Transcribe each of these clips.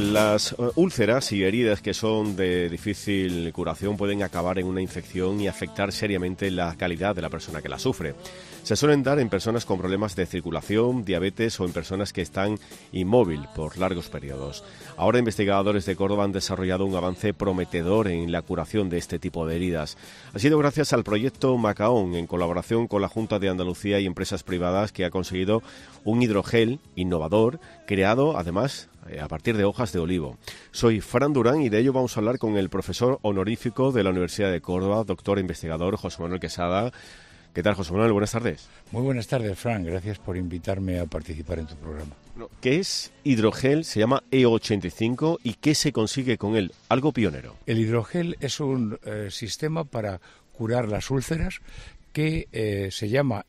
Las úlceras y heridas que son de difícil curación pueden acabar en una infección y afectar seriamente la calidad de la persona que la sufre. Se suelen dar en personas con problemas de circulación, diabetes o en personas que están inmóviles por largos periodos. Ahora investigadores de Córdoba han desarrollado un avance prometedor en la curación de este tipo de heridas. Ha sido gracias al proyecto Macaón, en colaboración con la Junta de Andalucía y empresas privadas, que ha conseguido un hidrogel innovador, creado además a partir de hojas de olivo. Soy Fran Durán y de ello vamos a hablar con el profesor honorífico de la Universidad de Córdoba, doctor e investigador José Manuel Quesada. ¿Qué tal, José Manuel? Buenas tardes. Muy buenas tardes, Fran. Gracias por invitarme a participar en tu programa. ¿Qué es hidrogel? Se llama E85 y ¿qué se consigue con él? Algo pionero. El hidrogel es un sistema para curar las úlceras que se llama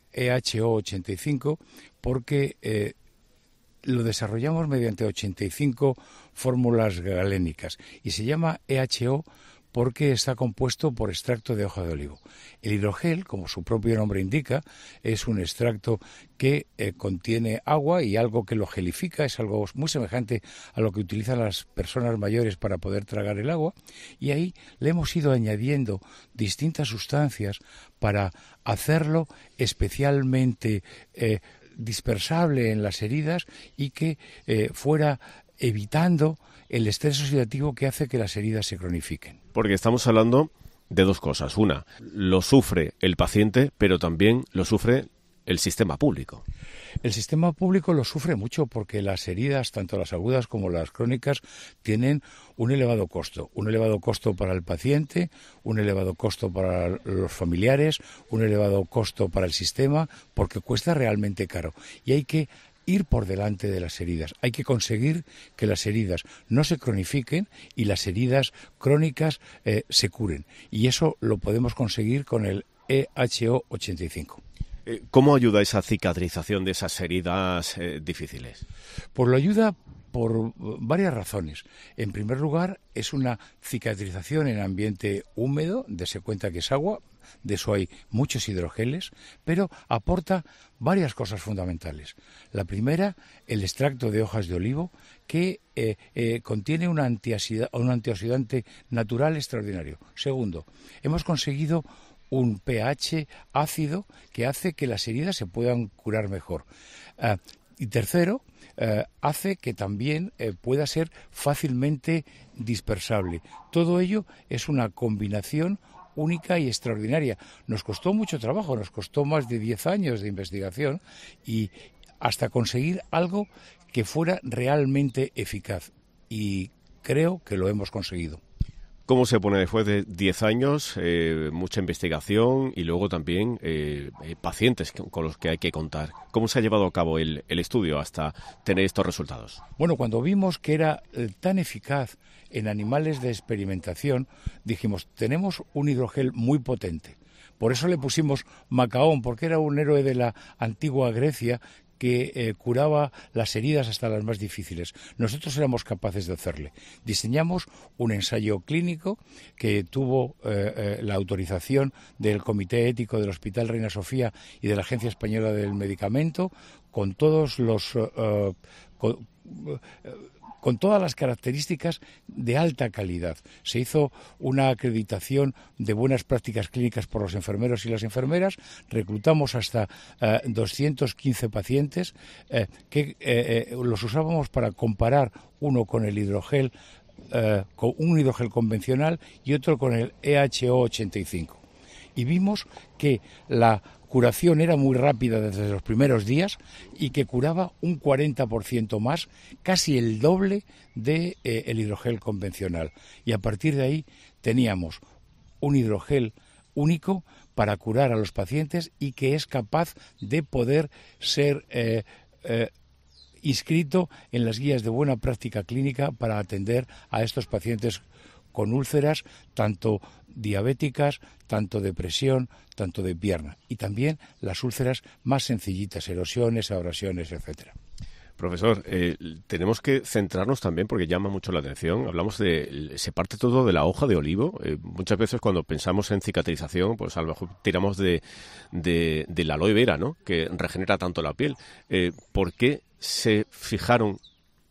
EHO85 porque lo desarrollamos mediante 85 fórmulas galénicas y se llama EHO porque está compuesto por extracto de hoja de olivo. El hidrogel, como su propio nombre indica, es un extracto que contiene agua y algo que lo gelifica, es algo muy semejante a lo que utilizan las personas mayores para poder tragar el agua, y ahí le hemos ido añadiendo distintas sustancias para hacerlo especialmente dispersable en las heridas y que fuera evitando el estrés oxidativo que hace que las heridas se cronifiquen. Porque estamos hablando de dos cosas. Una, lo sufre el paciente, pero también lo sufre el sistema público. El sistema público lo sufre mucho porque las heridas, tanto las agudas como las crónicas, tienen un elevado costo para el paciente, un elevado costo para los familiares, un elevado costo para el sistema, porque cuesta realmente caro. Y hay que ir por delante de las heridas. Hay que conseguir que las heridas no se cronifiquen y las heridas crónicas se curen. Y eso lo podemos conseguir con el EHO85. ¿Cómo ayuda esa cicatrización de esas heridas difíciles? Pues lo ayuda por varias razones. En primer lugar, es una cicatrización en ambiente húmedo, dése cuenta que es agua, de eso hay muchos hidrogeles, pero aporta varias cosas fundamentales. La primera, el extracto de hojas de olivo, que contiene un antioxidante natural extraordinario. Segundo, hemos conseguido un pH ácido que hace que las heridas se puedan curar mejor. Y tercero, hace que también pueda ser fácilmente dispersable. Todo ello es una combinación única y extraordinaria. Nos costó mucho trabajo, nos costó más de 10 años de investigación y hasta conseguir algo que fuera realmente eficaz. Y creo que lo hemos conseguido. ¿Cómo se pone después de 10 años, mucha investigación y luego también pacientes con los que hay que contar? ¿Cómo se ha llevado a cabo el estudio hasta tener estos resultados? Bueno, cuando vimos que era tan eficaz en animales de experimentación, dijimos, tenemos un hidrogel muy potente. Por eso le pusimos Macaón, porque era un héroe de la antigua Grecia que curaba las heridas hasta las más difíciles. Nosotros éramos capaces de hacerle. Diseñamos un ensayo clínico que tuvo la autorización del Comité Ético del Hospital Reina Sofía y de la Agencia Española del Medicamento, con todos los con todas las características de alta calidad. Se hizo una acreditación de buenas prácticas clínicas por los enfermeros y las enfermeras, reclutamos hasta 215 pacientes que los usábamos para comparar uno con el hidrogel, con un hidrogel convencional y otro con el EHO85. Y vimos que la curación era muy rápida desde los primeros días y que curaba un 40% más, casi el doble de el hidrogel convencional. Y a partir de ahí teníamos un hidrogel único para curar a los pacientes y que es capaz de poder ser inscrito en las guías de buena práctica clínica para atender a estos pacientes con úlceras, tanto diabéticas, tanto de presión, tanto de pierna, y también las úlceras más sencillitas, erosiones, abrasiones, etcétera. Profesor, tenemos que centrarnos también porque llama mucho la atención. Hablamos se parte todo de la hoja de olivo. Muchas veces cuando pensamos en cicatrización, pues a lo mejor tiramos de la aloe vera, ¿no? Que regenera tanto la piel. ¿Por qué se fijaron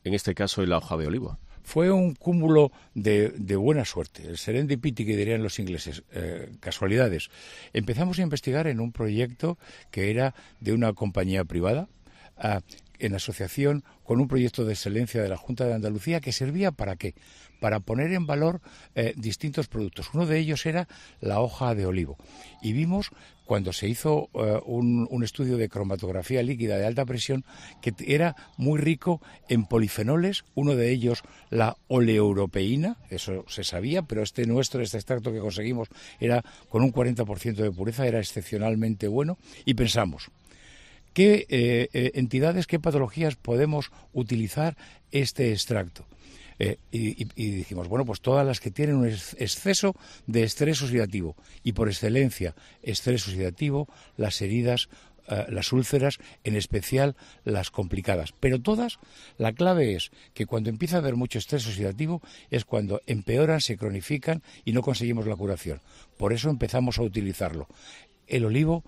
en este caso en la hoja de olivo? Fue un cúmulo de buena suerte, el serendipity que dirían los ingleses, casualidades. Empezamos a investigar en un proyecto que era de una compañía privada, en asociación con un proyecto de excelencia de la Junta de Andalucía que servía ¿para qué? Para poner en valor distintos productos. Uno de ellos era la hoja de olivo. Y vimos, cuando se hizo un estudio de cromatografía líquida de alta presión, que era muy rico en polifenoles, uno de ellos la oleoeuropeína, eso se sabía, pero este extracto que conseguimos era con un 40% de pureza, era excepcionalmente bueno, y pensamos, ¿qué entidades, qué patologías podemos utilizar este extracto? Y dijimos, bueno, pues todas las que tienen un exceso de estrés oxidativo, y por excelencia estrés oxidativo, las heridas, las úlceras, en especial las complicadas. Pero todas, la clave es que cuando empieza a haber mucho estrés oxidativo es cuando empeoran, se cronifican y no conseguimos la curación. Por eso empezamos a utilizarlo. El olivo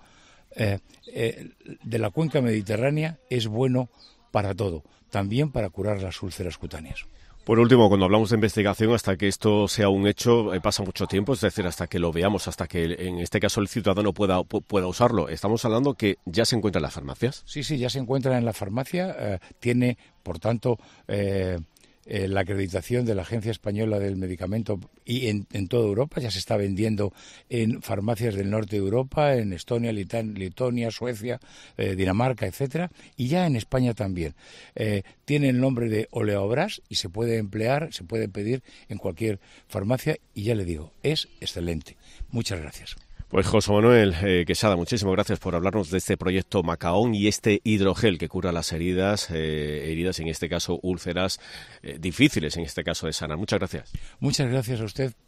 de la cuenca mediterránea es bueno para todo, también para curar las úlceras cutáneas. Por último, cuando hablamos de investigación, hasta que esto sea un hecho, pasa mucho tiempo, es decir, hasta que lo veamos, hasta que en este caso el ciudadano pueda usarlo. Estamos hablando que ya se encuentra en las farmacias. Sí, ya se encuentra en la farmacia, tiene, por tanto, la acreditación de la Agencia Española del Medicamento y en toda Europa. Ya se está vendiendo en farmacias del norte de Europa, en Estonia, Letonia, Suecia, Dinamarca, etcétera, y ya en España también. Tiene el nombre de Oleobras y se puede emplear, se puede pedir en cualquier farmacia, y ya le digo, es excelente. Muchas gracias. Pues José Manuel Quesada, muchísimas gracias por hablarnos de este proyecto Macaón y este hidrogel que cura las heridas en este caso úlceras difíciles, en este caso de sanar. Muchas gracias. Muchas gracias a usted